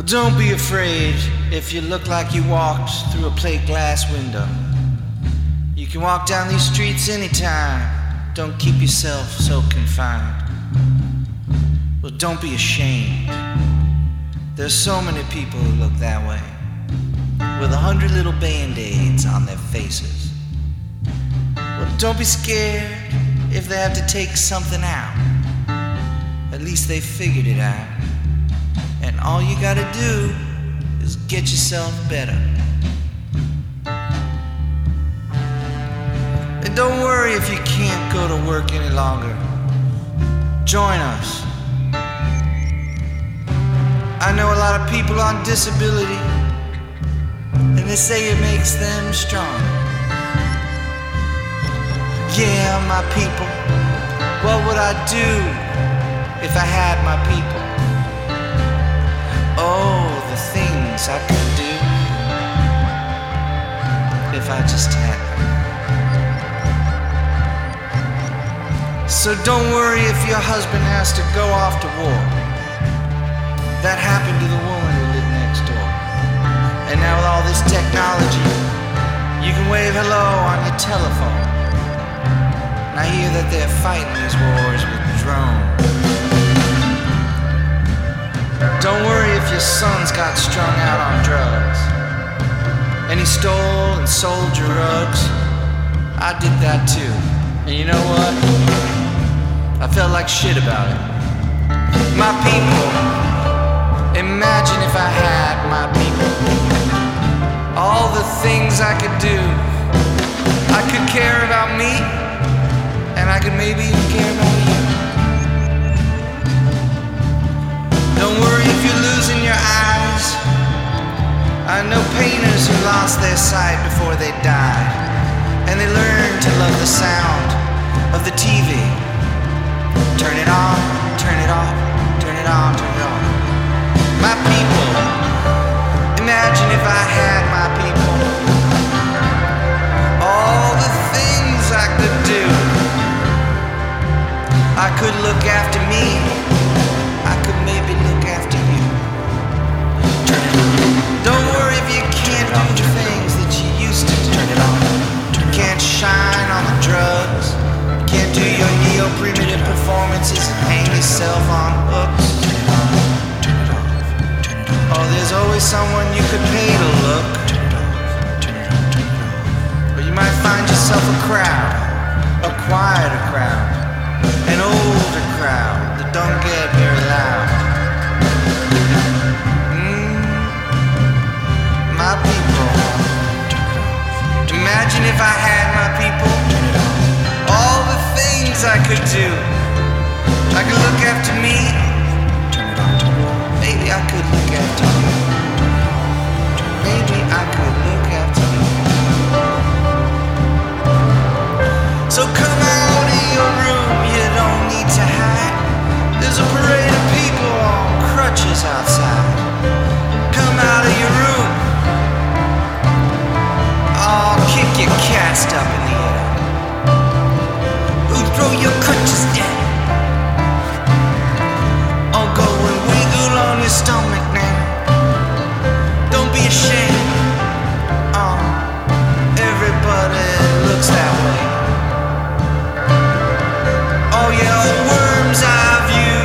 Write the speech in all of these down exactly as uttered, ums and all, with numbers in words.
Well, don't be afraid if you look like you walked through a plate glass window. You can walk down these streets anytime. Don't keep yourself so confined. Well, don't be ashamed. There's so many people who look that way, with a hundred little band-aids on their faces. Well, don't be scared if they have to take something out. At least they figured it out. And all you gotta do is get yourself better. And don't worry if you can't go to work any longer. Join us. I know a lot of people on disability, and they say it makes them strong. Yeah, my people, what would I do if I had my people? Oh, the things I could do if I just had them. So don't worry if your husband has to go off to war. That happened to the woman who lived next door. And now with all this technology, you can wave hello on your telephone. And I hear that they're fighting these wars with drones. Don't worry if your son's got strung out on drugs and he stole and sold your rugs. I did that too. And you know what? I felt like shit about it. My people, imagine if I had my people. All the things I could do. I could care about me, and I could maybe even care about you. Don't worry if you're losing your eyes. I know painters who lost their sight before they died, and they learned to love the sound of the T V. Turn it on, turn it off, turn it on, turn it off. My people, imagine if I had my people. All the things I could do. I could look after me. I could maybe look after you. Turn it on. Don't worry if you can't do the things that you used to do. Turn it on. You can't shine on the drugs. You can't do your neo-primitive performances and hang yourself on hooks. Oh, there's always someone you could pay to look. Or you might find yourself a crowd, a quieter crowd, an older crowd that don't get very loud. Mm, my people, imagine if I had my people. All the things I could do. I could look after me. Maybe I could look after you. Maybe I could look after you. So come out of your room, you don't need to hide. There's a parade of people on crutches outside. Come out of your room. Oh, kick your cast up in the air. Ooh, throw your crutches down. Oh, go and wiggle on your stomach now. Don't be ashamed. Oh, everybody looks that way. Oh yeah, oh, worm's eye view.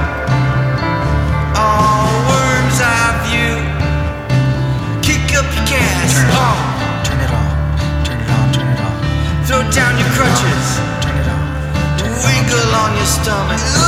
Oh, worm's eye view. Kick up your gas. Turn it on. Turn it on. Turn it on. Turn it on. Throw down your crutches. Turn it on. Turn it on. Wiggle on your stomach.